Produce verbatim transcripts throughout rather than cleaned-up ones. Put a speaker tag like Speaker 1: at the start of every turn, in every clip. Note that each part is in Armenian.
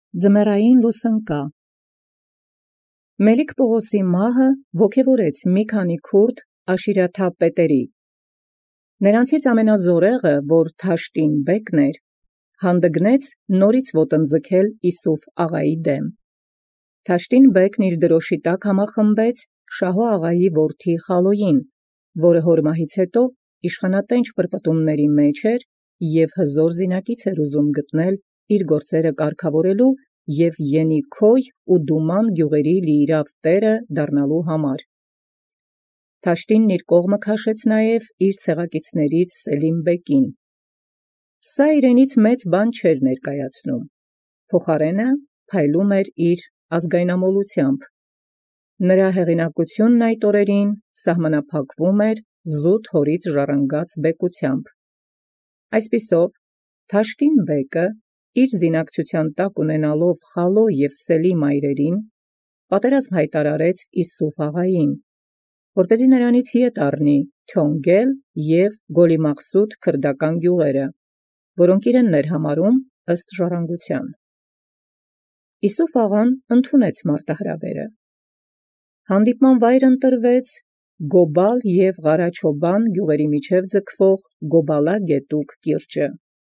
Speaker 1: Ձմեռային լուսանկա Մելիք Պողոսի մահը ոգևորեց մի քանի քուրդ աշիրաթափ պետերի։ Նրանցից ամենազորեղը, որ Թաշտին բեկն էր, հանդգնեց նորից ոտնձգել Իսուֆ աղայի դեմ։ Թաշտին բեկն իր դրոշի տակ համախմբեց Շահո աղայի որդի Խալոյին, որը հորմահից հետո իշխանատենչ պրպտումների մեջ էր և հզոր զինակից էր ուզում գտնել իր գործերը կարգավորելու և Ենիքոյ ու Դուման գյուղերի լիիրավ տերը դառնալու համար։ Թաշտինն իր կողմը քաշեց նաև իր ցեղակիցներից Սելիմ բեկին։ Սա իրենից մեծ բան չէր ներկայացնում, փոխարենը փայլում էր իր ազգայնամոլությամբ։ Նրա հեղինակությունն այդ օրերին սահմանափակվում էր զուտ հորից ժառանգած բեկությամբ։ Այսպիսով, Թաշտին բեկը, իր զինակցության տակ ունենալով Խալո և Սելի մայրերին, պատերազմ հայտարարեց Իսուֆ աղային, որպեսզի նրանից ետ առնի Թյոնգել և Գոլիմախսուդ քրդական գյուղերը, որոնք իրենն էր համարում ըստ ժառանգության։ Իսուֆ աղան ընդունեց մարտահրավերը։ Հանդիպման վայր ընտրվեց Գոբալ և Ղարաչոբան գյուղերի միջև ձգվող Գոբալա գետուկ կիրճը։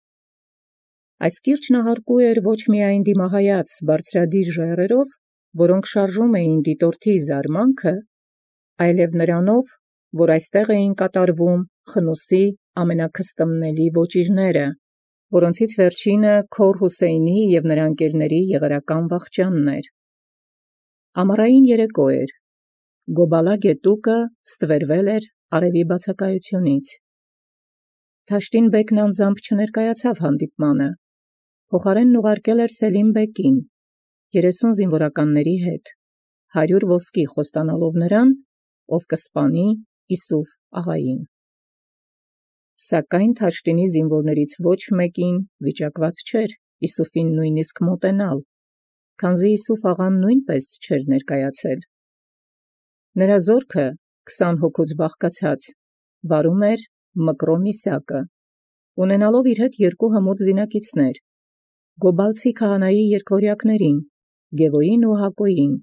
Speaker 1: Այս կիրճն ahարկու էր ոչ միայն դիմահայաց բարձրադիր ժայռերով, որոնք շարժում էին դիտորդի զարմանքը, այլև նրանով, որ այստեղ էին կատարվում Խնուսի ամենաքստմնելի ոճիրները, որոնցից վերջինը Քոր Հուսեյնի և նրա ընկերների եղերական վախճանն էր։ Ամառային երեկո էր։ Գոբալա գետուկը ստվերվել էր արևի բացակայությունից։ Թաշտին բեկն անձամբ չներկայացավ հանդիպմանը, փոխարենն ուղարկել էր Սելիմ բեկին, երեսուն զինվորականների հետ, հարյուր ոսկի խոստանալով նրան, ով կսպանի Իսուֆ աղային։ Սակայն Թաշտինի զինվորներից ոչ մեկին վիճակված չէր Իսուֆին նույնիսկ մոտենալ, քանզի Իսուֆ աղան նույնպես չէր ներկայացել։ Նրա զորքը, քսան հոգուց բաղկացած, վարում էր Մկրո Միսակը, ունենալով իր հետ երկու հմուտ զինակիցներ, Գոբալցի քահանայի երկվորյակներին՝ Գևոյին ու Հակոյին։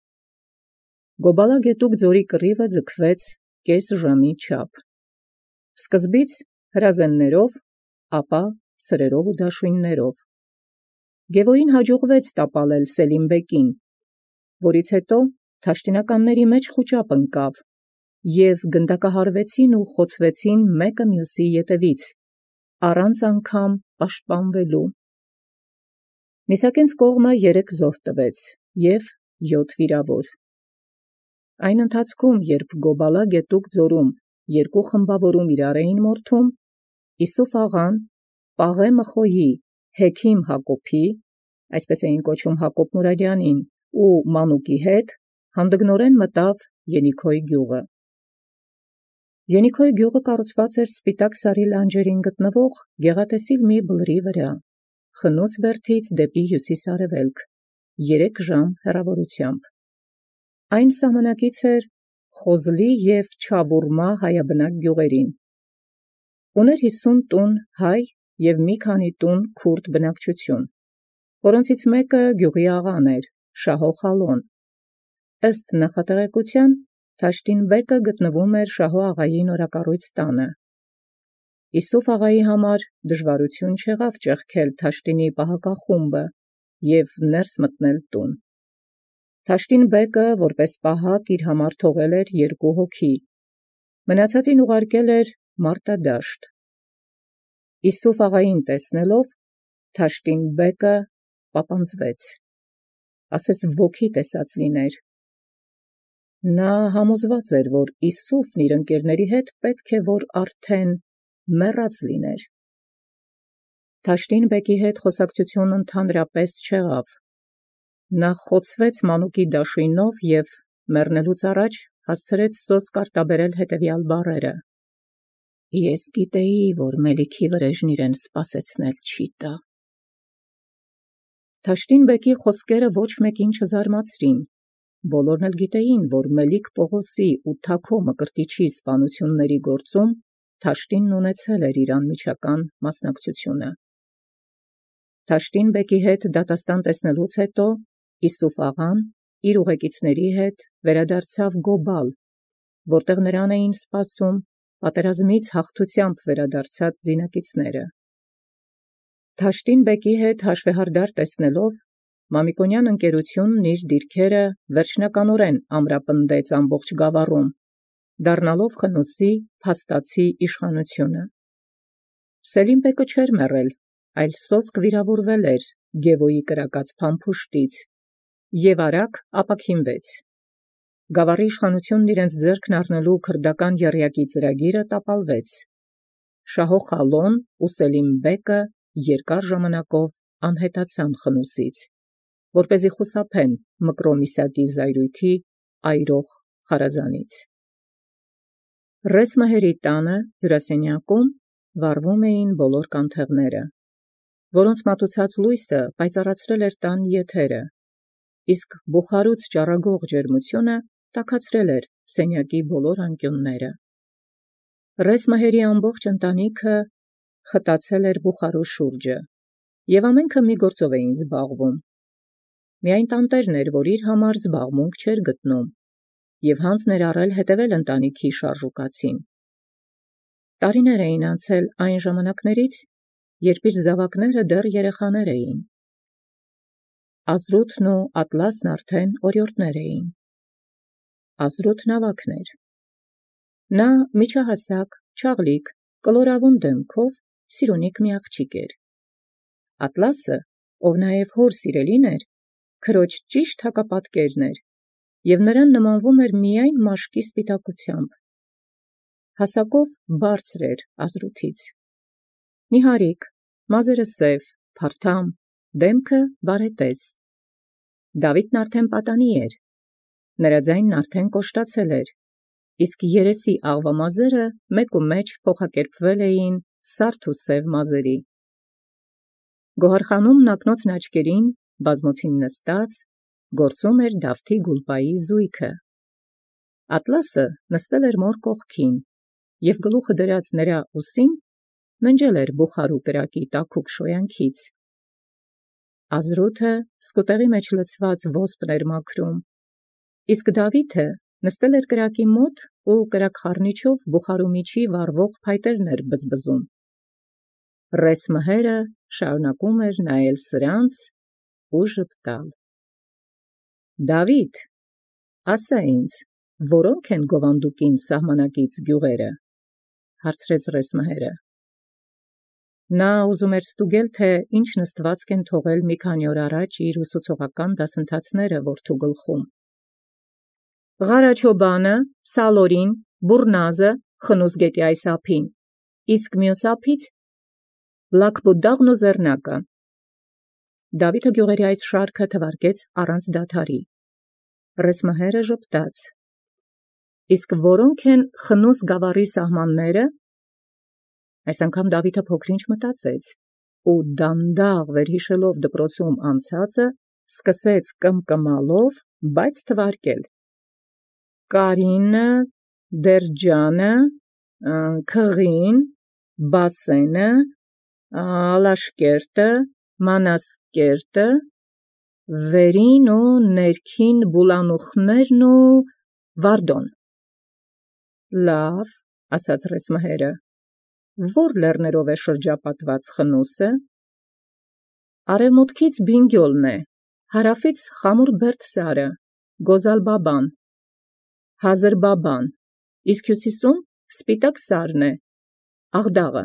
Speaker 1: Գոբալա գետուկ ձորի կռիվը ձգվեց կես ժամի չափ։ Սկզբից հրազեններով, ապա սրերով ու դաշույններով։ Գևոյին հաջողվեց տապալել Սելիմ բեկին, որից հետո թաշտինականների մեջ խուճապ ընկավ, և գնդակահարվեցին ու խոցվեցին մեկը մյուսի ետևից, առանց անգամ պաշտպանվելու։ Միսակենց կողմը երեք զոհ տվեց և յոթ վիրավոր։ Այն ընթացքում, երբ Գոբալա գետուկ ձորում երկու խմբավորում իրար էին մորթում, Իսուֆ աղան Պաղե Մխոյի Հեքիմ Հակոբի, այսպես էին կոչում Հակոբ Մուրադյանին, ու մանուկի հետ հանդգնորեն մտավ Ենիքոյ գյուղը։ Ենիքոյ գյուղը կառուցված էր Սպիտակ սարի լանջերին գտնվող գեղատեսիլ մի բլրի վրա, Խնուս բերդից դեպի հյուսիս-արևելք, երեք ժամ հեռավորությամբ։ Այն սահմանակից էր Խոզլի և Չավուրմա հայաբնակ գյուղերին։ Ուներ հիսուն տուն հայ և մի քանի տուն քուրդ բնակչություն, որոնցից մեկը գյուղի աղան էր, Շահո Խալոն։ Ըստ նախատեղեկության, Թաշտին բեկը գտնվում էր Շահո աղայի նորակառույց տանը։ Իսուֆ աղայի համար դժվարություն չեղավ ճեղքել Թաշտինի պահակախումբը և ներս մտնել տուն։ Թաշտին բեկը որպես պահակ իր համար թողել էր երկու հոգի, մնացածին ուղարկել էր մարտադաշտ։ Իսուֆ աղային տեսնելով, Թաշտին բեկը պապանձվեց, ասես ոգի տեսած լիներ։ Նա համոզված էր, որ Իսուֆն իր ընկերների հետ պետք է որ արդեն մեռած լիներ։ Թաշտին բեկի հետ խոսակցություն ընդհանրապես չեղավ։ Նա խոցվեց մանուկի դաշույնով և մեռնելուց առաջ հասցրեց սոսկ արտաբերել հետևյալ բառերը. «Ես գիտեի, որ Մելիքի վրեժն իրեն սպասեցնել չի տա»։ Թաշտին բեկի խոսքերը ոչ մեկին չզարմացրին։ Բոլորն էլ գիտեին, որ Մելիք Պողոսի ու Թաքո Մկրտիչի սպանությունների գործում Թաշտինն ունեցել էր իր անմիջական մասնակցությունը։ Թաշտին բեկի հետ դատաստան տեսնելուց հետո Իսուֆ աղան իր ուղեկիցների հետ վերադարձավ Գոբալ, որտեղ նրան էին սպասում պատերազմից հաղթությամբ վերադարձած զինակիցները։ Թաշտին բեկի հետ հաշվեհարդար տեսնելով Մամիկոնյան ընկերությունն իր դիրքերը վերջնականորեն ամրապնդեց ամբողջ գավառում, դառնալով Խնուսի փաստացի իշխանությունը։ Սելիմ բեկը չէր մեռել, այլ սոսկ վիրավորվել էր Գևոյի կրակած փամփուշտից և արագ ապաքինվեց։ Գավառի իշխանությունն իրենց ձեռքն առնելու քրդական եռյակի ծրագիրը տապալվեց։ Շահո Խալոն ու Սելիմ բեկը երկար ժամանակով անհետացան Խնուսից, որպեսզի խուսափեն Մկրոմիսակի զայրույթի այրող խարազանից։ Ռեսմահերի տանը հյուրասենյակում վառվում էին բոլոր կանթեղները, որոնց մատուցած լույսը պայծառացրել էր տան եթերը, իսկ բուխարուց ճառագող ջերմությունը տաքացրել էր սենյակի բոլոր անկյունները։ Ռեսմահերի ամբողջ ընտանիքը խտացել էր բուխարու շուրջը, և ամենքը մի գործով էին զբաղվում։ Միայն տանտերն էր, որ իր համար զբաղմունք չէր գտնում, և հանձ ներառել հետևել ընտանիքի շարժուկացին։ Տարիներ էին անցել այն ժամանակներից, երբ իր զավակները դեռ երեխաներ էին։ Ազրութն ու Ատլասն արդեն օրիորդներ էին։ Ազրութն ավագն էր։ Նա միջահասակ, չաղլիկ, կլորավուն դեմքով սիրունիկ մի աղջիկ էր։ Ատլասը, ով նաև հոր սիրելին էր, քրոջ ճիշտ հակապատկերն էր, և նրան նմանվում էր միայն մաշկի սպիտակությամբ։ Հասակով բարձր էր Ազրութից։ Նիհարիկ, մազերը սև, փարթամ, դեմքը բարետես։ Դավիթն արդեն պատանի էր, նրա ձայնն արդեն կոշտացել էր, իսկ երեսի աղվամազերը մեկ ու մեջ փոխակերպվել էին սարդ ու սև մազերի։ Գոհարխանումն ակնոցն աչքերին, բազմոցին նստած, գործում էր Դավթի գուլպայի զույգը։ Ատլասը նստել էր մոր կողքին, և գլուխը դրած նրա ուսին ննջել էր բուխարու կրակի տաքուկ շոյանքից։ Ազրութը սկուտեղի մեջ լցված ոսպն էր մաքրում, իսկ Դավիթը նստել էր կրակի մոտ ու կրակխառնիչով բուխարու միջի վառվող փայտերն էր բզբզում։ Ռեսմհերը շարունակում էր նայել սրանց ու ժպտալ։ Դավիթ, ասա ինձ, որո՞նք են Գովանդուկին սահմանակից գյուղերը, հարցրեց Ռեսմհերը։ Նա ուզում էր ստուգել, թե ինչ նստվածք են թողել մի քանի օր առաջ իր ուսուցողական դասընթացները որդու գլխում։ Ղարաչոբանը, Սալորին, Բուրնազը, Խնուս գետի այս ափին, իսկ մյուս ափից Լաքբուդաղն ու Զեռնակը։ Դավիթը գյուղերի այս շարքը թվարկեց առանց դադարի։ Ռեսմհերը ժպտաց։ Իսկ որոնք են Խնուս գավառի սահմանները։ Այս անգամ Դավիթը փոքրինչ մտածեց ու դանդաղ վերհիշելով դպրոցում անցածը, սկսեց կմկմալով, բայց թվարկել. Կարինը, Դերջանը, Քղին, Բասենը, Ալաշկերտը, Մանասկերտը, վերին ու ներքին Բուլանուխներն ու Վարդոն։ Լավ, ասաց Ռեսմհերը, որ լեռներով է շրջապատված Խնուսը։ Արևմուտքից Բինգյոլն է, հարավից Խամուր Բերդսարը, Գոզալբաբան, Հազրբաբան, իսկ հյուսիսում Սպիտակ Սարն է, Աղդաղը։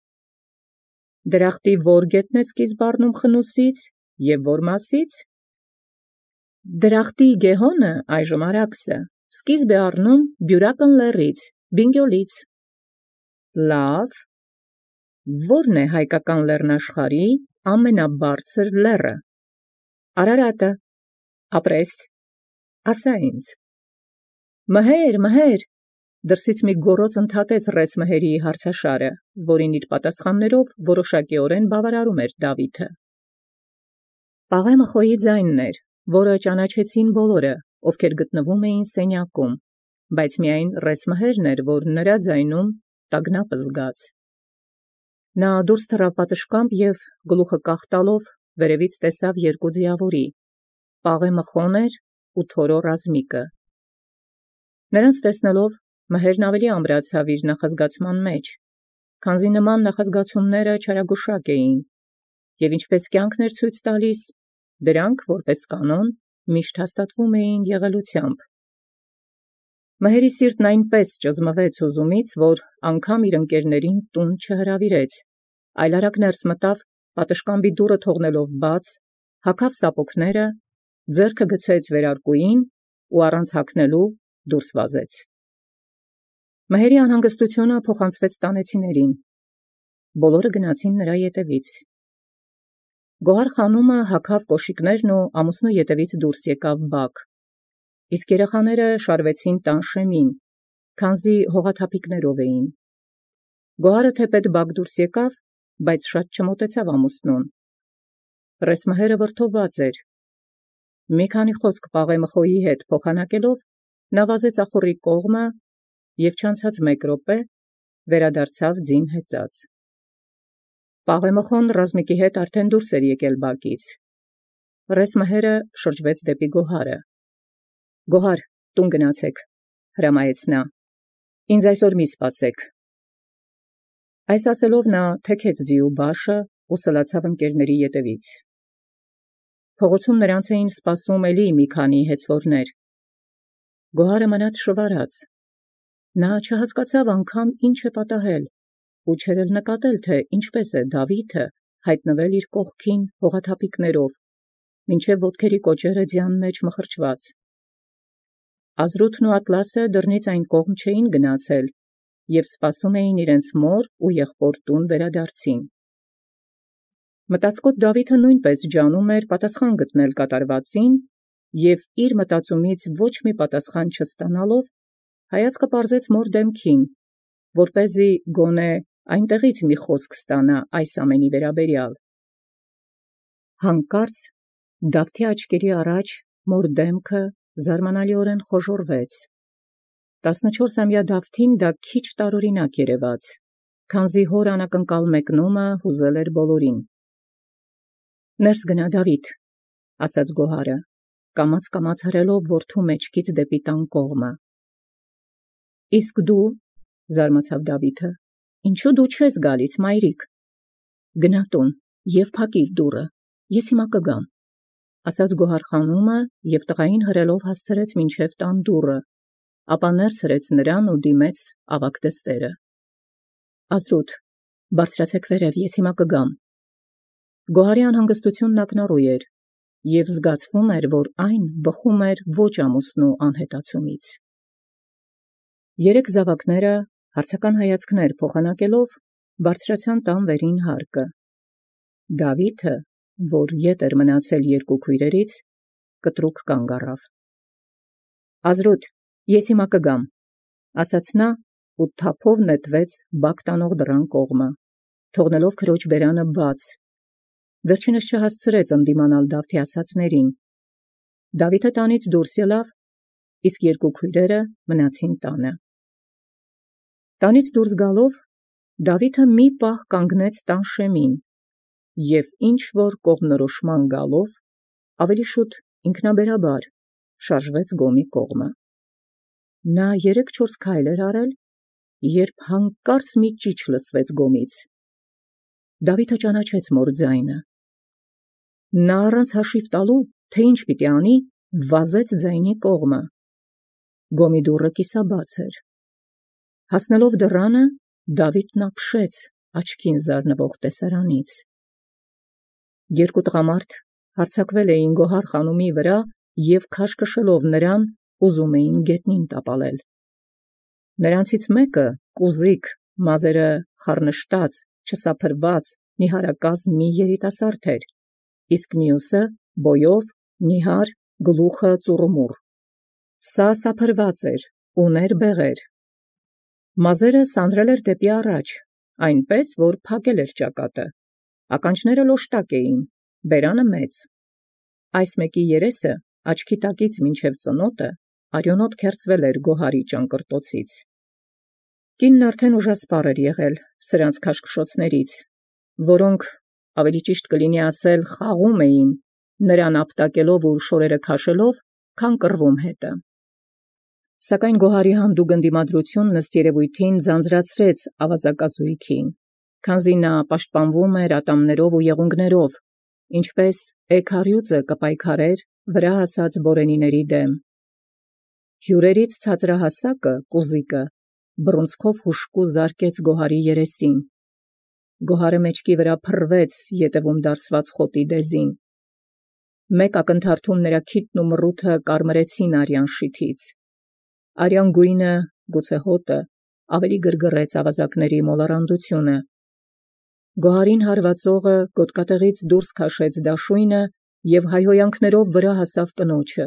Speaker 1: Դրախտի որ գետն է սկիզբ առնում Խնուսից և որ մասից։ Դրախտի Գեհոնը, այժմ Արաքսը, սկիզբ է առնում Բյուրակն լեռից, Բինգյոլից։ Լավ, որն է հայկական լեռնաշխարհի ամենաբարձր լեռը։ Արարատը։ Ապրես, ասա ինձ։ Մհեր, մհեր, դրսից մի գոռոց ընդհատեց Ռեսմհերի հարցաշարը, որին իր պատասխաններով որոշակիորեն բավարարում էր Դավիթը։ Պաղեմըխոյի ձայնն էր, որը ճանաչեցին բոլորը, ովքեր գտնվում էին սենյակում, բայց միայն Ռեսմհերն էր, որ նրա ձայնում տագնապ զգաց։ Նա դուրս թռավ պատշգամբ և գլուխը կախ տալով վերևից տեսավ երկու ձիավորի, Պաղե Մխոն էր ու Թորո Ռազմիկը։ Նրանց տեսնելով Մհերն ավելի ամրացավ իր նախազգացման մեջ, քանզի նման նախազգացումները չարագուշակ էին, և ինչպես կյանքն էր ցույց տալիս, դրանք որպես կանոն միշտ հաստատվում էին եղելությամբ։ Մհերի սիրտն այնպես ճզմվեց հուզումից, որ անգամ իր ընկերներին տուն չհրավիրեց, այլ արագ ներս մտավ, պատշգամբի դուռը թողնելով բաց, հագավ սապոգները, ձեռքը գցեց վերարկուին ու առանց հագնելու դուրս վազեց։ Մհերի անհանգստությունը փոխանցվեց տանեցիներին։ Բոլորը գնացին նրա ետևից։ Գոհար խանումը հագավ կոշիկներն ու ամուսնու ետևից դուրս եկավ բակ, իսկ երեխաները շարվեցին տան շեմին, քանզի հողաթափիկներով էին։ Գոհարը թեպետ բակ դուրս եկավ, բայց շատ չմոտեցավ ամուսնուն։ Ռես Մհերը վրդովված էր։ Մի քանի խոսք Պաղե Մխոյի հետ փոխանակելով, նա վազեց ախոռի կողմը և չանցած մեկ րոպե վերադարձավ ձին հեծած։ Պաղե Մխոն Ռազմիկի հետ արդեն դուրս էր եկել բակից։ Ռես Մհերը շրջվեց դեպի Գոհարը։ «Գոհար, տուն գնացեք», հրամայեց նա, «ինձ այսօր մի սպասեք»։ Այս ասելով նա թեքեց ձիու բաշը ու սլացավ ընկերների ետևից։ Փողոցում նրանց էին սպասում էլի մի քանի հեծվորներ։ Գոհարը մնաց շվարած։ Նա չհասկացավ անգամ ինչ է պատահել ու չէր էլ նկատել, թե ինչպես է Դավիթը հայտնվել իր կողքին հողաթափիկներով, մինչև ոտքերի կոճերը ձյան մեջ մխրճված։ Ազրութն ու Ատլասը դռնից այն կողմ չէին գնացել և սպասում էին իրենց մոր ու եղբոր տուն վերադարձին։ Մտածկոտ Դավիթը նույնպես ջանում էր պատասխան գտնել կատարվածին և իր մտածումից ոչ մի պատասխան չստանալով, հայացքը պարզեց մոր դեմքին, որպեսզի գոնե այնտեղից մի խոսք ստանա այս ամենի վերաբերյալ։ Հանկարծ Դավթի աչքերի առաջ մոր դեմքը զարմանալիորեն խոժոռվեց։ Տասնչորսամյա Դավթին դա քիչ տարօրինակ երևաց, քանզի հոր անակնկալ մեկնումը հուզել էր բոլորին։ «Ներս գնա, Դավիթ», ասաց Գոհարը, կամաց-կամաց հրելով որդու մեջքից դեպի տան կողմը։ «Իսկ դու», զարմացավ Դավիթը, «ինչու դու չես գալիս, մայրիկ»։ «Գնա տուն և փակիր դուռը, ես հիմա կգամ», ասաց Գոհար խանումը և տղային հրելով հասցրեց մինչև տան դուռը, ապա ներս հրեց նրան ու դիմեց ավագ դստերը։ «Ազրութ, բարձրացեք վերև, ես հիմա կգամ»։ Գոհարի անհանգստությունն ակնառու էր, և զգացվում էր, որ այն բխում էր ոչ ամուսնու անհետացումից։ Երեք զավակները հարցական հայացքներ փոխանակելով բարձրացան տան վերին հարկը։ Դավիթը, որ ետ էր մնացել երկու քույրերից, կտրուկ կանգ առավ։ «Ազրութ, ես հիմա կգամ», ասաց նա ու թափով նետվեց բակ տանող դռան կողմը, թողնելով քրոջ բերանը բաց։ Վերջինս չհասցրեց ընդդիմանալ Դավթի ասածներին։ Դավիթը տանից դուրս ելավ, իսկ երկու քույրերը մնացին տանը։ Տանից դուրս գալով Դավիթը մի պահ կանգնեց տան շեմին և ինչ-որ կողմնորոշման գալով ավելի շուտ ինքնաբերաբար շարժվեց գոմի կողմը։ Նա երեք-չորս քայլ էր արել, երբ հանկարծ մի ճիչ լսվեց գոմից։ Դավիթը ճանաչեց մոր ձայնը։ Նա առանց հաշիվ տալու, թե ինչ պիտի անի, վազեց ձայնի կողմը։ Գոմի դուռը կիսաբաց էր։ Հասնելով դռանը, Դավիթն ապշեց աչքին զարնվող տեսարանից։ Երկու տղամարդ հարձակվել էին Գոհար խանումի վրա և քաշքշելով նրան ուզում էին գետնին տապալել։ Նրանցից մեկը կուզիկ, մազերը խառնշտած, չսափրված, նիհարակազմ մի երիտասարդ էր, իսկ մյուսը բոյով, նիհար, գլուխը ծուռումուռ։ Սա սափրված էր, ուներ բեղեր։ Մազերը սանրել էր դեպի առաջ, այնպես, որ փակել էր ճակատը, ականջները լոշտակ էին, բերանը մեծ։ Այս մեկի երեսը աչքի տակից մինչև ծնոտը արյունոտ քերծվել էր Գոհարի ճանկռտոցից։ Կինն արդեն ուժասպառ էր եղել սրանց քաշքշոցներից, որոնք, ավելի ճիշտ կլինի ասել, խաղում էին, նրան ապտակելով ու շորերը քաշելով, քան կռվում հետը։ Սակայն Գոհարի հանդուգն դիմադրությունն ըստ երևույթին ձանձրացրեց ավազակազույգին, քանզի նա պաշտպանվում էր ատամներով ու եղունգներով, ինչպես էգ կպայքարեր վրա հասած բորենիների դեմ։ Հյուրերից ցածրահասակը, կուզիկը, բռունցքով հուշկու զարկեց Գոհարի երեսին։ Գոհարը մեջքի վրա փռվեց ետևում դարսված խոտի դեզին։ Մեկ ակնթարթում նրա քիթն ու մռութը կարմրեցին արյան շիթից։ Արյան գույնը, գուցե հոտը, ավելի գրգռեց ավազակների մոլառանդությունը։ Գոհարին հարվածողը գոտկատեղից դուրս քաշեց դաշույնը և հայհոյանքներով վրա հասավ կնոջը։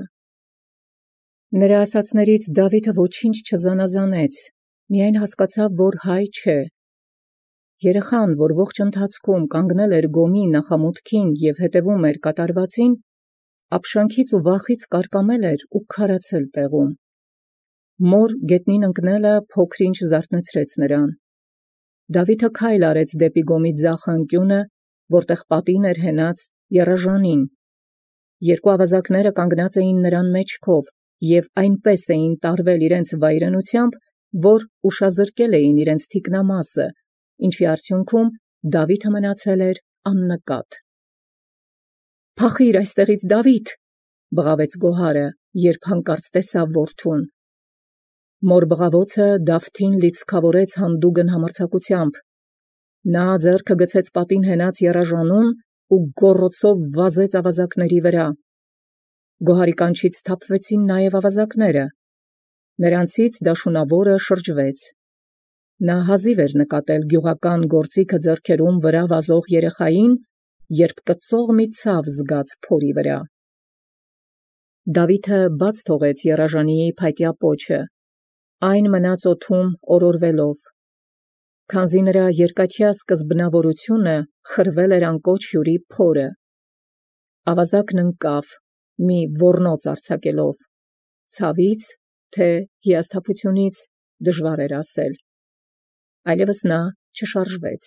Speaker 1: Նրա ասածներից Դավիթը ոչինչ չզանազանեց, միայն հասկացավ, որ հայ չէ։ Երեխան, որ ողջ ընթացքում կանգնել էր գոմի նախամուտքին և հետևում էր կատարվածին, ապշանքից ու վախից կարկամել էր ու քարացել տեղում։ Մոր գետնին ընկնելը փոքր-ինչ զարթնեցրեց նրան։ Դավիթը քայլ արեց դեպի գոմի ձախ անկյունը, որտեղ պատին էր հենած եռաժանին։ Երկու ավազակները կանգնած էին նրան մեջքով և այնպես էին տարվել իրենց վայրենությամբ, որ ուշազրկել էին իրենց թիկնամասը, ինչի արդյունքում Դավիթը մնացել էր աննկատ։ «Փախի՛ր այստեղից, Դավիթ», բղավեց Գոհարը, երբ հանկարծ տեսավ որդուն։ Մոր բղավոցը Դավթին լիցքավորեց հանդուգն համարձակությամբ։ Նա ձեռքը գցեց պատին հենած եռաժանուն ու գոռոցով վազեց ավազակների վրա։ Գոհարի կանչից սթափվեցին նաև ավազակները։ Նրանցից դաշունավորը շրջվեց։ Նա հազիվ էր նկատել գյուղական գործիքը ձեռքերում վրա վազող երեխային, երբ կծող մի ցավ զգաց փորի վրա։ Դավիթը բաց թողեց եռաժանիի փայտյա պոչը, այն մնաց օդում օրորվելով, քանզի նրա երկաթյա սկզբնավորությունը խրվել էր անկոչ հյուրի փորը։ Ավազակն ընկավ, մի ոռնոց արձակելով, ցավից, թե հիասթափությունից դժվար էր ասել։ Այլևս նա չշարժվեց։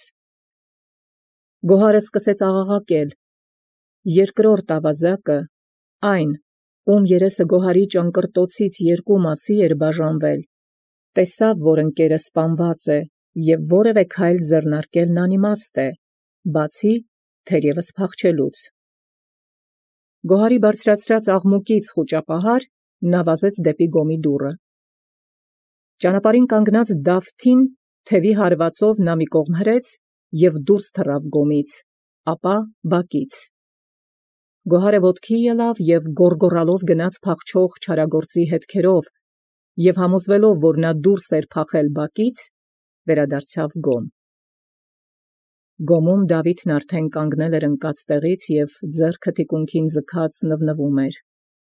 Speaker 1: Գոհարը սկսեց աղաղակել։ Երկրորդ ավազակը, այն, ում երեսը Գոհարի ճանկռտոցից երկու մասի էր բաժանվել, տեսավ, որ ընկերը սպանված է և որևէ քայլ ձեռնարկելն անիմաստ է, բացի թերևս փախչելուց։ Գոհարի բարձրացրած աղմուկից խուճապահար, նա վազեց դեպի գոմի դուռը։ Ճանապարհին կանգնած Դավթին թևի հարվածով նա մի կողմ հրեց և դուրս թռավ գոմից, ապա բակից։ Գոհարը ոտքի ելավ և գոռգոռալով գնաց փախչող չարագործի հետքերով և համոզվելով, որ նա դուրս էր փախել բակից, վերադարձավ գոմ։ Գոմում Դավիթն արդեն կանգնել էր ընկած տեղից և ձեռքը թիկունքին ձգած նվնվում էր։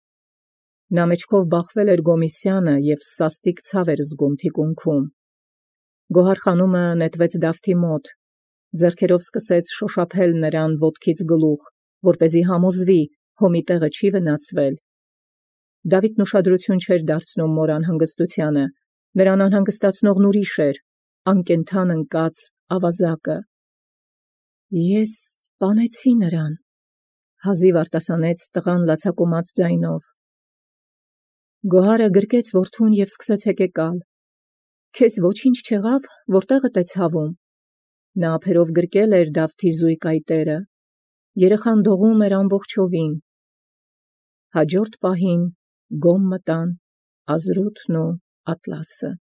Speaker 1: Նա մեջքով բախվել էր գոմի սյանը և սաստիկ ցավ էր զգում թիկունքում։ Գոհար խանումը նետվեց Դավթի մոտ, ձեռքերով սկսեց շոշափել նրան ոտքից գլուխ, որպեսզի համոզվի, հոմի տեղը չի վնասվել։ Դավիթն ուշադրություն չէր դարձնում մոր անհանգստությանը, նրան անհանգստացնողն ուրիշ էր, անկենդան ընկած ավազակը։ «Ես սպանեցի նրան», հազիվ արտասանեց տղան լացակումած ձայնով։ Գոհարը գրկեց որդուն և սկսեց հեկեկալ։ «Քեզ ոչինչ չեղավ, որ տեղդ է ցավում»։ Նա ափերով գրկել էր Դավթի զույգ այտերը։ Երեխան դողում էր ամբողջովին։ Հաջորդ պահին գոմ մտան Ազրութն ու Ատլասը։